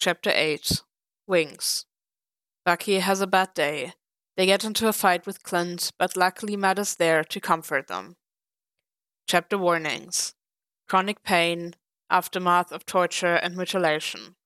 Chapter 8 Wings. Bucky has a bad day. They get into a fight with Clint, but luckily Matt is there to comfort them. Chapter Warnings. Chronic pain, aftermath of torture and mutilation.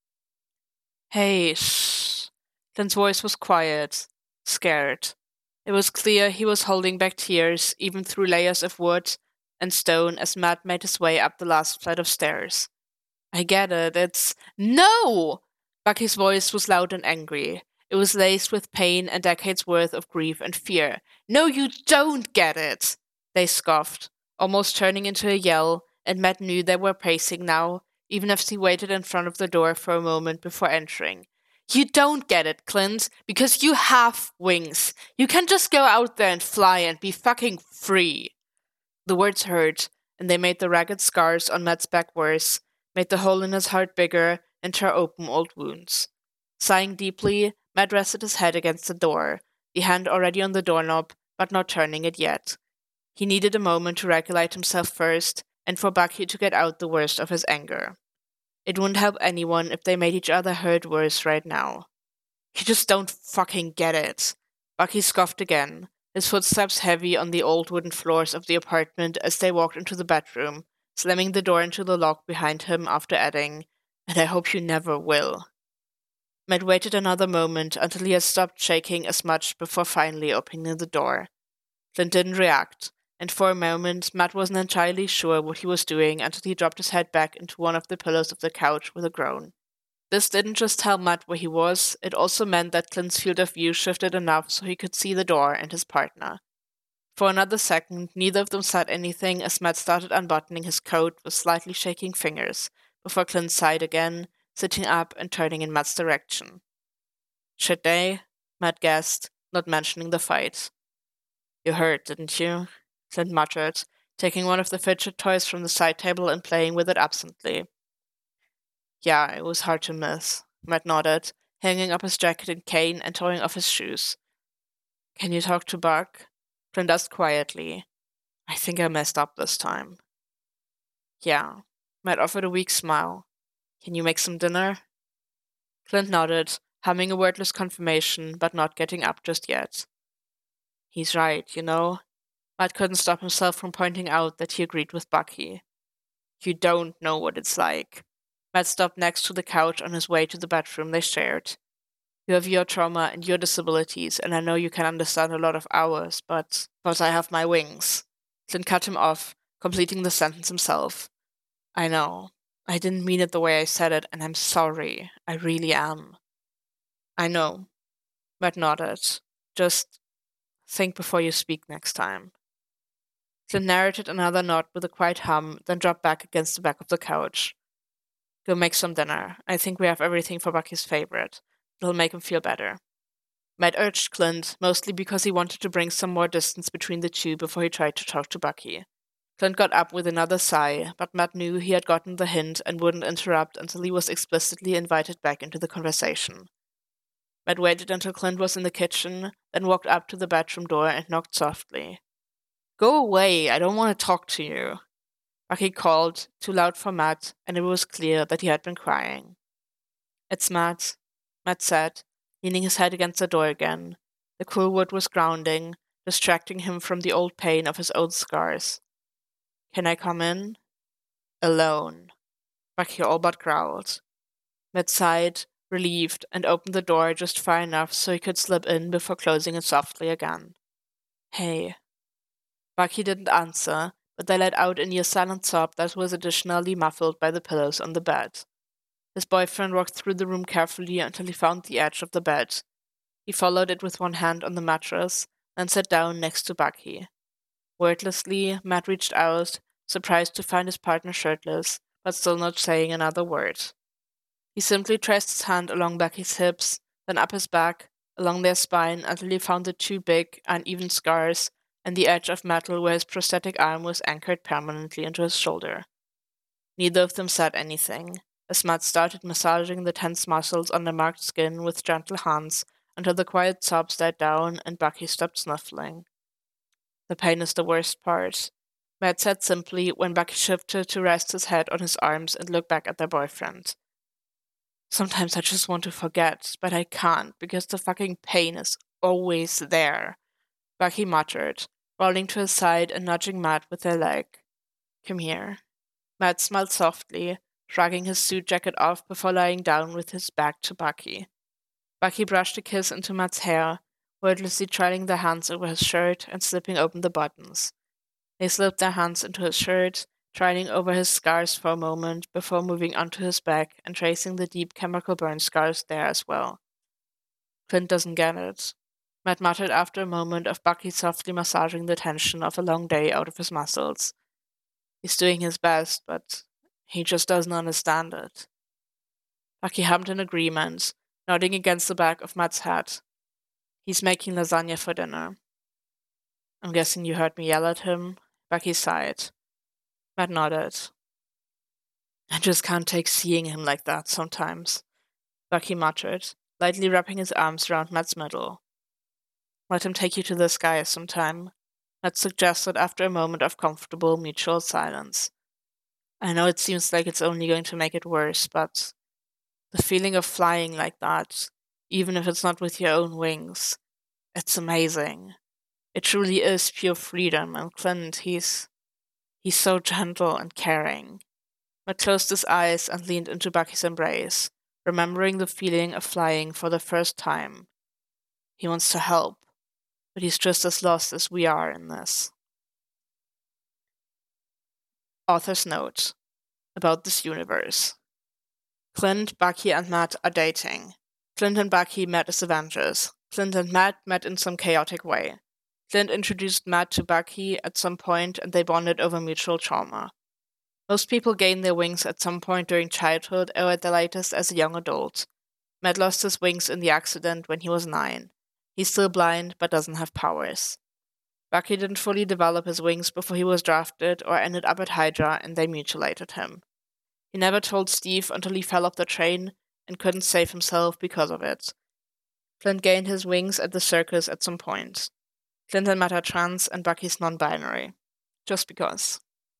Hey, shh. Clint's voice was quiet, scared. It was clear he was holding back tears, even through layers of wood and stone as Matt made his way up the last flight of stairs. I get it, it's— No! Bucky's voice was loud and angry. It was laced with pain and decades' worth of grief and fear. No, you don't get it! They scoffed, almost turning into a yell, and Matt knew they were pacing now, even if he waited in front of the door for a moment before entering. You don't get it, Clint, because you have wings. You can just go out there and fly and be fucking free. The words hurt, and they made the ragged scars on Matt's back worse, made the hole in his heart bigger, and tore open old wounds. Sighing deeply, Matt rested his head against the door, the hand already on the doorknob, but not turning it yet. He needed a moment to regulate himself first, and for Bucky to get out the worst of his anger. It wouldn't help anyone if they made each other hurt worse right now. You just don't fucking get it. Bucky scoffed again, his footsteps heavy on the old wooden floors of the apartment as they walked into the bedroom, slamming the door into the lock behind him after adding, "And I hope you never will." Matt waited another moment until he had stopped shaking as much before finally opening the door. Clint didn't react, and for a moment Matt wasn't entirely sure what he was doing until he dropped his head back into one of the pillows of the couch with a groan. This didn't just tell Matt where he was, it also meant that Clint's field of view shifted enough so he could see the door and his partner. For another second, neither of them said anything as Matt started unbuttoning his coat with slightly shaking fingers, before Clint sighed again, sitting up and turning in Matt's direction. "Shit day?" Matt guessed, not mentioning the fight. "You heard, didn't you?" Clint muttered, taking one of the fidget toys from the side table and playing with it absently. "Yeah, it was hard to miss," Matt nodded, hanging up his jacket and cane and throwing off his shoes. "Can you talk to Buck?" Clint asked quietly. "I think I messed up this time." "Yeah." Matt offered a weak smile. "Can you make some dinner?" Clint nodded, humming a wordless confirmation, but not getting up just yet. "He's right, you know?" Matt couldn't stop himself from pointing out that he agreed with Bucky. "You don't know what it's like." Matt stopped next to the couch on his way to the bedroom they shared. "You have your trauma and your disabilities, and I know you can understand a lot of ours, but I have my wings." Clint cut him off, completing the sentence himself. "I know. I didn't mean it the way I said it, and I'm sorry. I really am." "I know." Matt nodded. "Just think before you speak next time." Clint narrated another nod with a quiet hum, then dropped back against the back of the couch. "Go make some dinner. I think we have everything for Bucky's favorite. It'll make him feel better." Matt urged Clint, mostly because he wanted to bring some more distance between the two before he tried to talk to Bucky. Clint got up with another sigh, but Matt knew he had gotten the hint and wouldn't interrupt until he was explicitly invited back into the conversation. Matt waited until Clint was in the kitchen, then walked up to the bedroom door and knocked softly. "Go away, I don't want to talk to you." Bucky called, too loud for Matt, and it was clear that he had been crying. "It's Matt," Matt said, leaning his head against the door again. The cool wood was grounding, distracting him from the old pain of his own scars. "Can I come in?" "Alone," Bucky all but growled. Matt sighed, relieved, and opened the door just far enough so he could slip in before closing it softly again. "Hey." Bucky didn't answer, but they let out a near silent sob that was additionally muffled by the pillows on the bed. His boyfriend walked through the room carefully until he found the edge of the bed. He followed it with one hand on the mattress, and sat down next to Bucky. Wordlessly, Matt reached out, surprised to find his partner shirtless, but still not saying another word. He simply traced his hand along Bucky's hips, then up his back, along their spine until he found the two big, uneven scars and the edge of metal where his prosthetic arm was anchored permanently into his shoulder. Neither of them said anything, as Matt started massaging the tense muscles on the marked skin with gentle hands until the quiet sobs died down and Bucky stopped snuffling. "The pain is the worst part," Matt said simply when Bucky shifted to rest his head on his arms and look back at their boyfriend. Sometimes I just want to forget, but I can't because the fucking pain is always there, Bucky muttered, rolling to his side and nudging Matt with her leg. Come here. Matt smiled softly, shrugging his suit jacket off before lying down with his back to Bucky. Bucky brushed a kiss into Matt's hair, wordlessly trailing their hands over his shirt and slipping open the buttons. They slipped their hands into his shirt, trailing over his scars for a moment before moving onto his back and tracing the deep chemical burn scars there as well. Clint doesn't get it, Matt muttered after a moment of Bucky softly massaging the tension of a long day out of his muscles. He's doing his best, but he just doesn't understand it. Bucky hummed in agreement, nodding against the back of Matt's head. He's making lasagna for dinner. I'm guessing you heard me yell at him? Bucky sighed. Matt nodded. I just can't take seeing him like that sometimes, Bucky muttered, lightly wrapping his arms around Matt's middle. Let him take you to the sky sometime, Matt suggested after a moment of comfortable mutual silence. I know it seems like it's only going to make it worse, but the feeling of flying like that, even if it's not with your own wings, it's amazing. It truly is pure freedom, and Clint, he's so gentle and caring. Matt closed his eyes and leaned into Bucky's embrace, remembering the feeling of flying for the first time. He wants to help, but he's just as lost as we are in this. Author's note about this universe. Clint, Bucky, and Matt are dating. Clint and Bucky met as Avengers. Clint and Matt met in some chaotic way. Clint introduced Matt to Bucky at some point, and they bonded over mutual trauma. Most people gain their wings at some point during childhood or at the latest as a young adult. Matt lost his wings in the accident when he was 9. He's still blind, but doesn't have powers. Bucky didn't fully develop his wings before he was drafted or ended up at Hydra, and they mutilated him. He never told Steve until he fell off the train and couldn't save himself because of it. Clint gained his wings at the circus at some point. Clint and Matt are trans, and Bucky's non-binary. Just because.